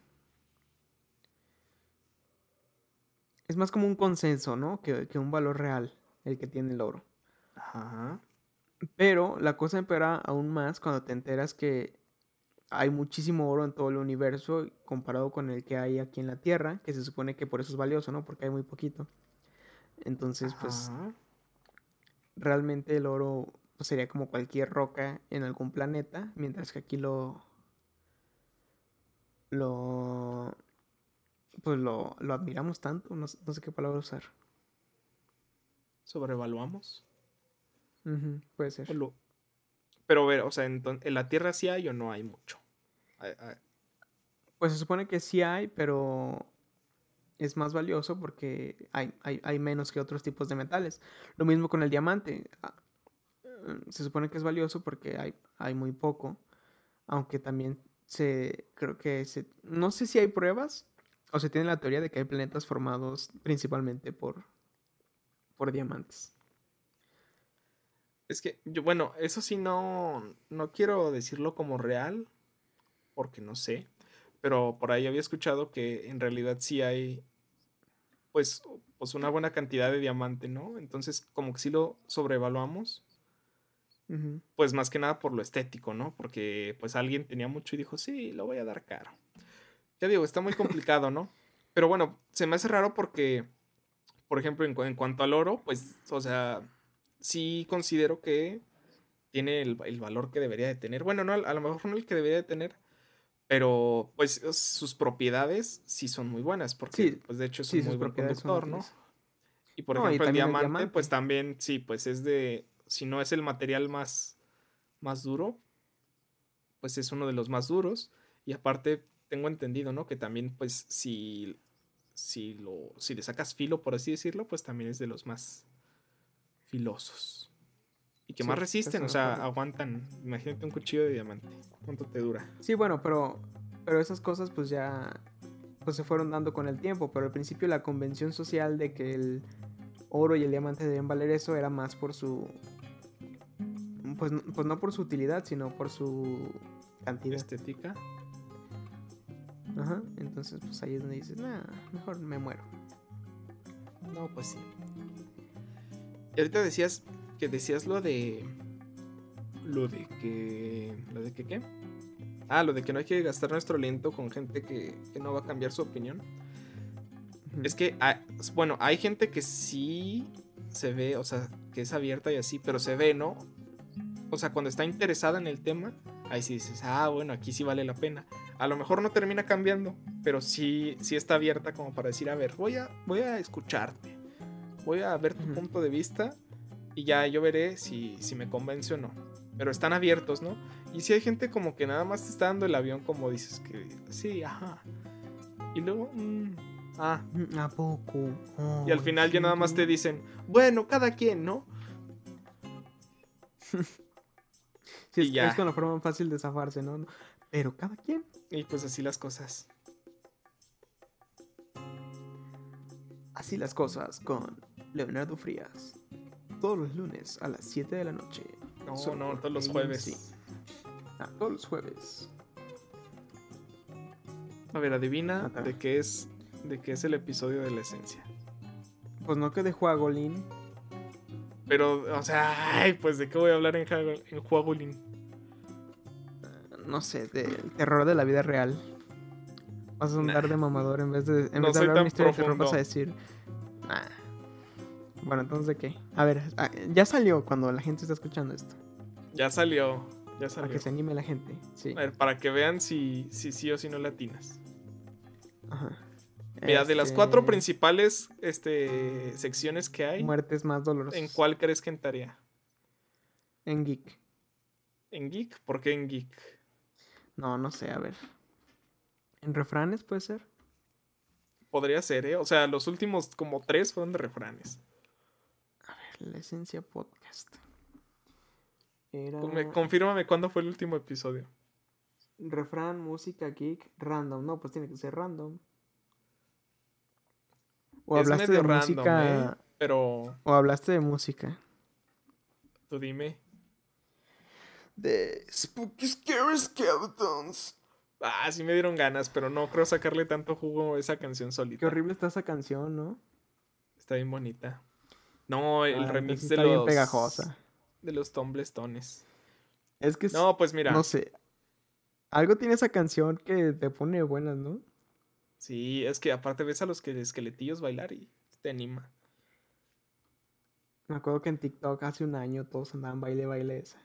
Es más como un consenso, ¿no? Que, que un valor real, el que tiene el oro. Ajá. Pero la cosa empeora aún más cuando te enteras que hay muchísimo oro en todo el universo comparado con el que hay aquí en la Tierra, que se supone que por eso es valioso, ¿no? Porque hay muy poquito. Entonces, Ajá. pues, realmente el oro pues, sería como cualquier roca en algún planeta, mientras que aquí lo... lo... pues lo, lo admiramos tanto, no, no sé qué palabra usar. ¿Sobrevaluamos? Uh-huh, puede ser. Lo... Pero a ver, o sea, ¿en, ¿en la Tierra sí hay o no hay mucho? Hay, hay... Pues se supone que sí hay, pero es más valioso porque hay, hay, hay menos que otros tipos de metales. Lo mismo con el diamante. Se supone que es valioso porque hay, hay muy poco, aunque también se, creo que se, no sé si hay pruebas o se tiene la teoría de que hay planetas formados principalmente por, por diamantes. Es que, yo, bueno, eso sí no, no quiero decirlo como real, porque no sé, pero por ahí había escuchado que en realidad sí hay, pues, pues una buena cantidad de diamante, ¿no? Entonces, como que sí lo sobrevaluamos, Uh-huh. pues más que nada por lo estético, ¿no? Porque pues alguien tenía mucho y dijo, sí, lo voy a dar caro. Ya digo, está muy complicado, ¿no? Pero bueno, se me hace raro porque, por ejemplo, en, en cuanto al oro, pues, o sea, sí considero que tiene el, el valor que debería de tener. Bueno, no, a lo mejor no el que debería de tener, pero pues sus propiedades sí son muy buenas, porque Sí, pues de hecho es sí, un muy sus buen propiedades son conductor, ¿no? útiles. Y por No, y ejemplo el también el diamante, diamante. pues también, sí, pues es de, si no es el material más, más duro, pues es uno de los más duros. Y aparte tengo entendido, ¿no? Que también pues si, si, lo, si le sacas filo, por así decirlo, pues también es de los más filosos. Y que Sí, más resisten, o eso sea, me acuerdo. aguantan. Imagínate un cuchillo de diamante. ¿Cuánto te dura? Sí, bueno, pero, pero esas cosas pues ya pues se fueron dando con el tiempo, pero al principio la convención social de que el oro y el diamante debían valer eso era más por su, pues, n- pues no por su utilidad, sino por su cantidad. Estética. Ajá, entonces pues ahí es donde dices, nah, mejor me muero. No, pues sí. Y ahorita decías que decías lo de. Lo de que. ¿Lo de que qué? Ah, lo de que no hay que gastar nuestro aliento con gente que, que no va a cambiar su opinión. Ujú. Es que, hay- bueno, hay gente que sí se ve, o sea, que es abierta y así, pero se ve, ¿no? O sea, cuando está interesada en el tema, ahí sí dices, ah, bueno, aquí sí vale la pena. A lo mejor no termina cambiando, pero sí, sí está abierta como para decir, a ver, voy a, voy a escucharte, voy a ver tu Ujú. punto de vista y ya yo veré si, si me convence o no. Pero están abiertos, ¿no? Y si hay gente como que nada más te está dando el avión, como dices, que sí, ajá. Y luego, mm, ah. Mm, ¿A poco? Y al Oh, ¿en final ya nada más te serio? dicen, bueno, cada quien, ¿no? Sí, Y es, es ya. con la forma fácil de zafarse, ¿no? Pero cada quien. Y pues así las cosas. Así las cosas con Leonardo Frías. Todos los lunes a las siete de la noche. No, Solo no, por todos los A M C. jueves. Ah, todos los jueves. A ver, adivina Ajá. de qué es de qué es el episodio de la esencia. Pues no que de Juagolín. Pero, o sea, ay, pues de qué voy a hablar en, Hago- en Juagolín. No sé, del terror de la vida real. Vas a andar Nah, de mamador en vez de, en no vez de soy hablar tan una historia de terror, vas profundo. a decir. Nah. Bueno, entonces ¿de qué? A ver, ah, ya salió cuando la gente está escuchando esto. Ya salió, ya Para salió. que se anime la gente. Sí. A ver, para que vean si, si sí o si no latinas. Ajá. Mira, de las cuatro Este, principales este, secciones que hay, Muertes más ¿en dolorosas. cuál crees que entraría? En Geek. ¿En Geek? ¿Por qué en Geek? No, no sé, a ver. ¿En refranes puede ser? Podría ser, ¿eh? O sea, los últimos como tres fueron de refranes. A ver, la esencia podcast. Era Come- Confírmame cuándo fue el último episodio. refrán, música, geek, random. No, pues tiene que ser random. O Es hablaste medio de random, ¿eh? música. Pero O hablaste de música. tú dime. De Spooky Scary Skeletons. Ah, sí me dieron ganas, pero no creo sacarle tanto jugo a esa canción solita. Qué horrible está esa canción, ¿no? Está bien bonita. No, el Ah, entonces remix sí de está bien los pegajosa. de los Tomblestones. Es que, es- No, pues mira. no sé. Algo tiene esa canción que te pone buenas, ¿no? Sí, es que aparte ves a los que- esqueletillos bailar y te anima. Me acuerdo que en TikTok hace un año todos andaban baile, baile esa.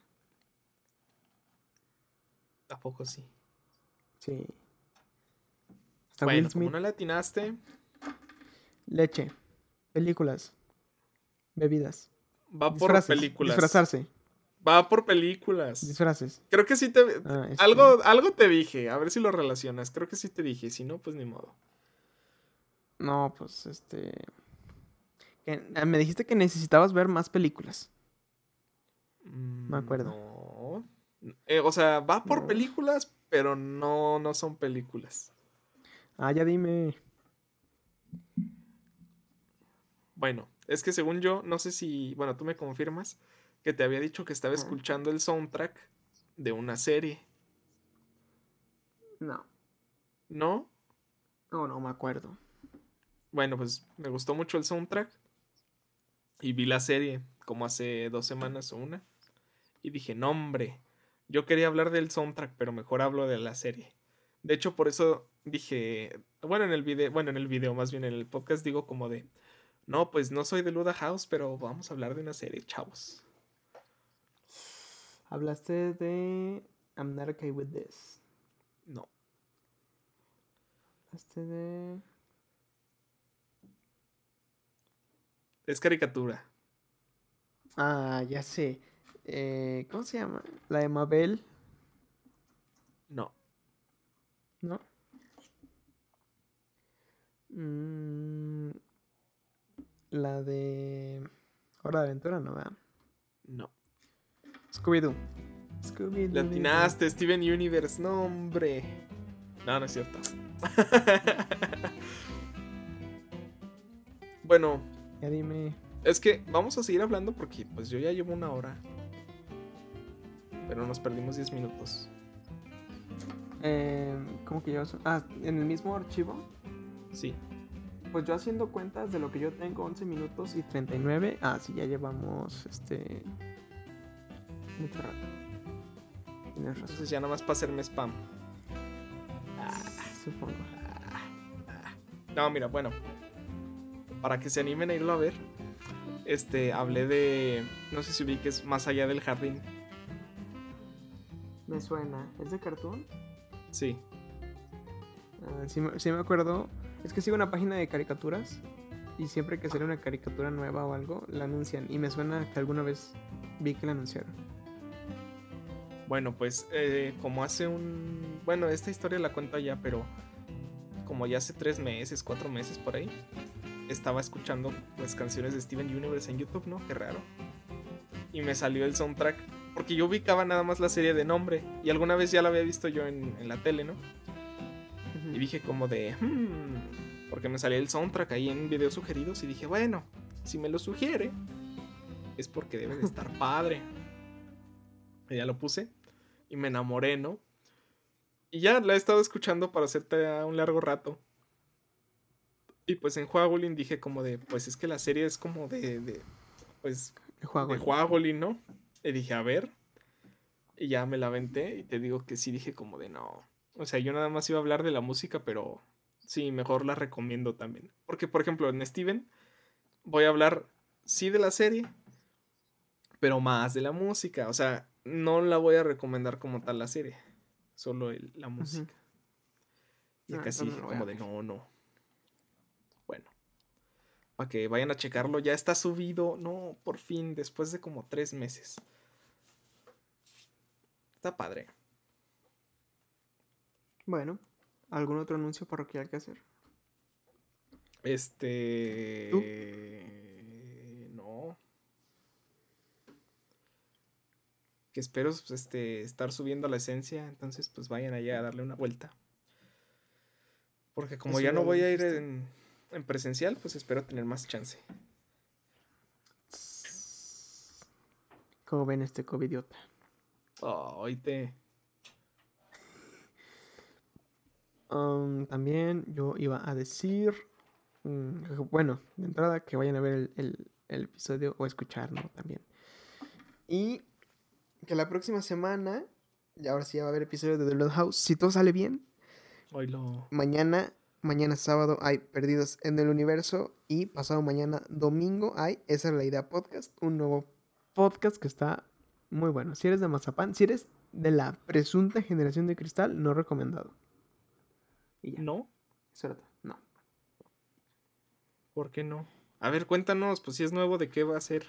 ¿A poco sí? Sí. Hasta Will Bueno, como Smith. no le atinaste, Leche. Películas. Bebidas. va por Disfraces. películas. Disfrazarse. Va por películas. Disfraces. Creo que sí te... Ah, este- Algo, algo te dije, a ver si lo relacionas. Creo que sí te dije, si no, pues ni modo. No, pues este. que- ah, me dijiste que necesitabas ver más películas. Mm, Me acuerdo. No. Eh, o sea, va por No. películas, pero no, no son películas. Ah, ya dime. Bueno, es que según yo, no sé si... Bueno, tú me confirmas que te había dicho que estaba Ajá. escuchando el soundtrack de una serie, No. ¿no? No, no me acuerdo. Bueno, pues me gustó mucho el soundtrack y vi la serie como hace dos semanas o una. Y dije, no, hombre, yo quería hablar del soundtrack, pero mejor hablo de la serie. De hecho, por eso dije, bueno, en el video, bueno, en el video, más bien en el podcast digo como de, no, pues no soy de Luda House, pero vamos a hablar de una serie, chavos. Hablaste de I'm not okay with this. No, Hablaste de. es caricatura. Ah, ya sé. Eh, ¿cómo se llama? La de Mabel, No, ¿no? Mm, la de Hora de Aventura, ¿no? ¿Verdad? No. Scooby-Doo. Scooby-Doo. Le atinaste, Steven Universe. No, hombre. No, no es cierto. Bueno, Ya dime. es que vamos a seguir hablando porque pues yo ya llevo una hora. Pero nos perdimos diez minutos. Eh, ¿Cómo que yo? Ah, en el mismo archivo. Sí. Pues yo haciendo cuentas de lo que yo tengo, once minutos y treinta y nueve. Ah, sí, ya llevamos este. Mucho rato. Tienes razón. Entonces ya nada más para hacerme spam. Supongo. No, mira, bueno. Para que se animen a irlo a ver. Este, hablé de. No sé si ubiques Más allá del jardín. Me suena. ¿Es de Cartoon? Sí. Ah, sí, me- sí me acuerdo. Es que sigo una página de caricaturas. Y siempre que sale una caricatura nueva o algo, la anuncian. Y me suena que alguna vez vi que la anunciaron. Bueno, pues eh, como hace un... Bueno, esta historia la cuento ya, pero como ya hace tres meses, cuatro meses por ahí, estaba escuchando pues canciones de Steven Universe en YouTube, ¿no? Qué raro. Y me salió el soundtrack, porque yo ubicaba nada más la serie de nombre, y alguna vez ya la había visto yo en, en la tele, ¿no? Y dije como de... Hmm, porque me salió el soundtrack ahí en videos sugeridos, y dije, bueno, si me lo sugiere, es porque debe de estar padre. Y ya lo puse. Y me enamoré, ¿no? Y ya la he estado escuchando para hacerte a un largo rato. Y pues en Juagolin dije como de... Pues es que la serie es como de... de pues... El juego. De Juagolin, ¿no? Y dije, a ver. Y ya me la aventé. Y te digo que sí dije como de no. O sea, yo nada más iba a hablar de la música, pero... Sí, mejor la recomiendo también. Porque, por ejemplo, en Steven... Voy a hablar, sí, de la serie... Pero más de la música. O sea, no la voy a recomendar como tal la serie. Solo el- la música. Y Ah, acá sí entonces dije lo voy a como de ver. no, no. Bueno. Para que vayan a checarlo. Ya está subido. No, por fin. Después de como tres meses. Está padre. Bueno, ¿algún otro anuncio parroquial que hacer? Este... ¿Tú? No. Que espero este, estar subiendo la esencia. Entonces pues vayan allá a darle una vuelta. Porque como Eso ya ya no lo voy a ir dijiste. en, en presencial, pues espero tener más chance. ¿Cómo ven este covidiota? Oh, hoy te... Um, también yo iba a decir, mm, bueno, de entrada que vayan a ver el, el- el episodio o escuchar, ¿no? También. Y que la próxima semana, y ahora sí ya va a haber episodio de The Blood House, si todo sale bien, Hoy lo... mañana, mañana sábado hay Perdidos en el Universo y pasado mañana domingo hay Esa es la Idea Podcast, un nuevo podcast que está muy bueno. Si eres de Mazapán, si eres de la presunta generación de cristal, no recomendado. Y ya. ¿No? Eso era todo. No. ¿Por qué no? A ver, cuéntanos, pues si es nuevo, ¿de qué va a ser?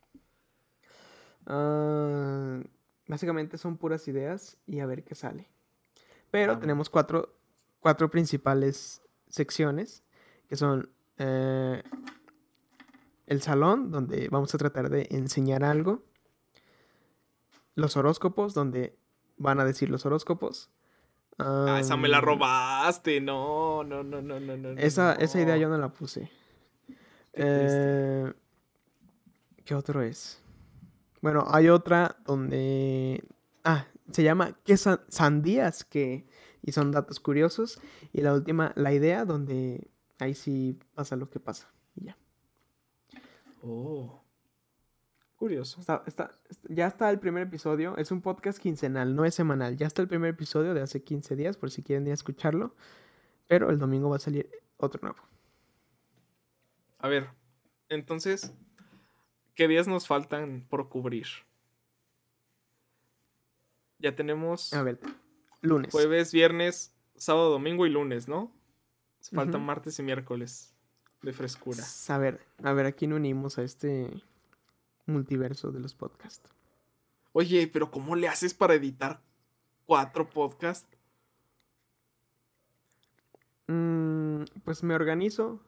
Ah, básicamente son puras ideas y a ver qué sale. Pero Ah, tenemos cuatro, cuatro principales secciones que son eh, el salón, donde vamos a tratar de enseñar algo. Los horóscopos, donde van a decir los horóscopos. Ah, esa me la Am, robaste. No, no, no, no, no, no. esa, no. esa idea yo no la puse. Qué triste. Eh, ¿Qué otro es? Bueno, hay otra donde... Ah, se llama ¿Qué san- sandías que? Y son datos curiosos. Y la última, la idea, donde ahí sí pasa lo que pasa. Y ya. Oh. Curioso. Está, está- est- ya está el primer episodio. Es un podcast quincenal, no es semanal. Ya está el primer episodio de hace quince días, por si quieren ir a escucharlo. Pero el domingo va a salir otro nuevo. A ver, entonces, ¿qué días nos faltan por cubrir? Ya tenemos A ver, lunes. jueves, viernes, sábado, domingo y lunes, ¿no? Faltan Ujú. martes y miércoles de frescura. A ver, a ver, ¿a quién unimos a este multiverso de los podcasts? Oye, pero ¿cómo le haces para editar cuatro podcasts? Mm, pues me organizo.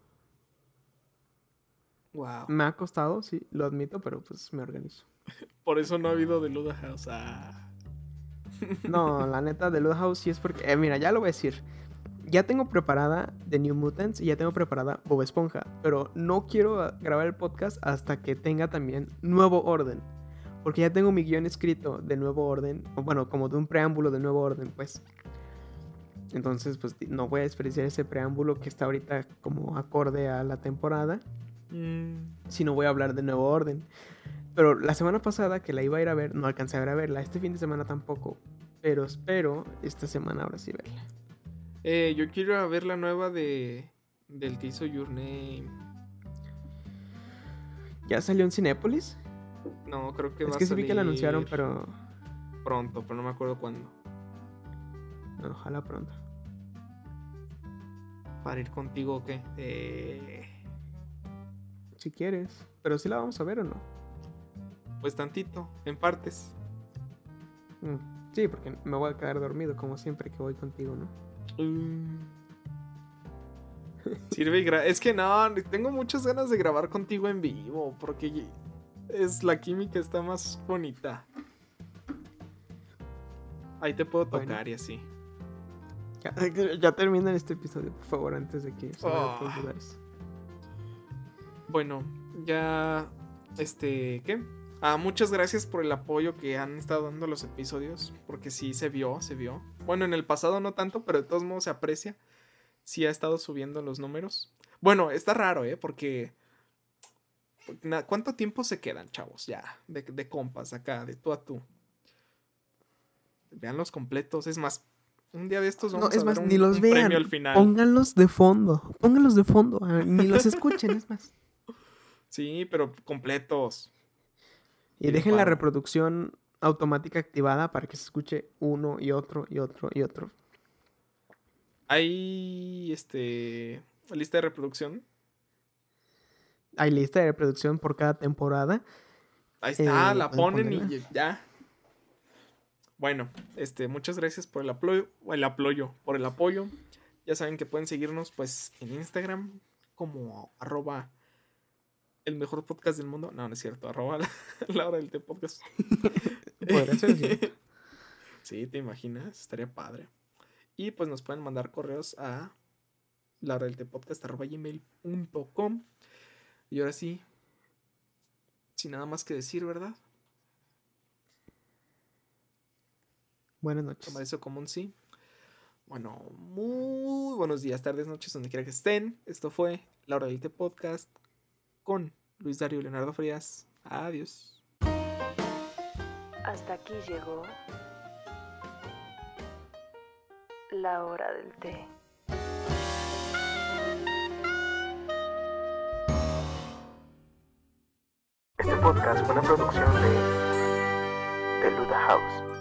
Wow. Me ha costado, sí, lo admito, pero pues me organizo. Por eso no ha habido de Luda House. Ah. No, la neta, de Luda House sí es porque... Eh, mira, ya lo voy a decir. Ya tengo preparada The New Mutants y ya tengo preparada Bob Esponja. Pero no quiero grabar el podcast hasta que tenga también Nuevo Orden. Porque ya tengo mi guión escrito de Nuevo Orden. O bueno, como de un preámbulo de Nuevo Orden, pues. Entonces, pues no voy a desperdiciar ese preámbulo que está ahorita como acorde a la temporada. Mm. Sino voy a hablar de Nuevo Orden. Pero la semana pasada que la iba a ir a ver, no alcancé a ir a verla. Este fin de semana tampoco. Pero espero esta semana ahora sí verla. Eh, yo quiero ir a ver la nueva de del que hizo Your Name. ¿Ya salió en Cinépolis? No, creo que Es va que a sí vi salir que la anunciaron, pero... pronto, pero no me acuerdo cuándo. Ojalá pronto. ¿Para ir contigo o qué? Eh... Si quieres. Pero sí la vamos a ver o no. Pues tantito, en partes. Mm, sí, porque me voy a quedar dormido como siempre que voy contigo, ¿no? Mm. Sirve y gra- Es que no, tengo muchas ganas de grabar contigo en vivo. Porque es la química está más bonita. Ahí te puedo tocar Bueno. y así. Ya, ya termina este episodio, por favor, antes de que se vaya a otros Oh. lugares. Bueno, ya. Este, ¿qué? Ah, muchas gracias por el apoyo que han estado dando los episodios. Porque sí se vio, se vio. Bueno, en el pasado no tanto, pero de todos modos se aprecia. Sí ha estado subiendo los números. Bueno, está raro, ¿eh? Porque. na- ¿Cuánto tiempo se quedan, chavos? Ya, de, de compas acá, de tú a tú. Vean los completos. Es más, un día de estos vamos No, es a más, dar un, ni los un vean. premio al final. Pónganlos de fondo. Pónganlos de fondo. ah, Ni los escuchen, es más. Sí, pero completos. Y Y dejen la para- reproducción automática activada para que se escuche uno y otro y otro y otro. Hay este lista de reproducción. Hay lista de reproducción por cada temporada. Ahí está, Eh, la pueden ponen ponerla. y ya. Bueno, este, muchas gracias por el apoyo, el apoyo, por el apoyo. Ya saben que pueden seguirnos pues en Instagram como arroba el mejor podcast del mundo. No, no es cierto, arroba la, la hora del té podcast. Podría ser así. Sí, te imaginas, estaría padre. Y pues nos pueden mandar correos a la hora del té podcast arroba gmail punto com. Y ahora sí, sin nada más que decir, ¿verdad? Buenas noches. Tomar eso como un sí. Bueno, muy buenos días, tardes, noches, donde quiera que estén. Esto fue La Hora del Té Podcast con Luis Dario y Leonardo Frías. Adiós. Hasta aquí llegó la hora del té. Este podcast fue una producción de The Luda House.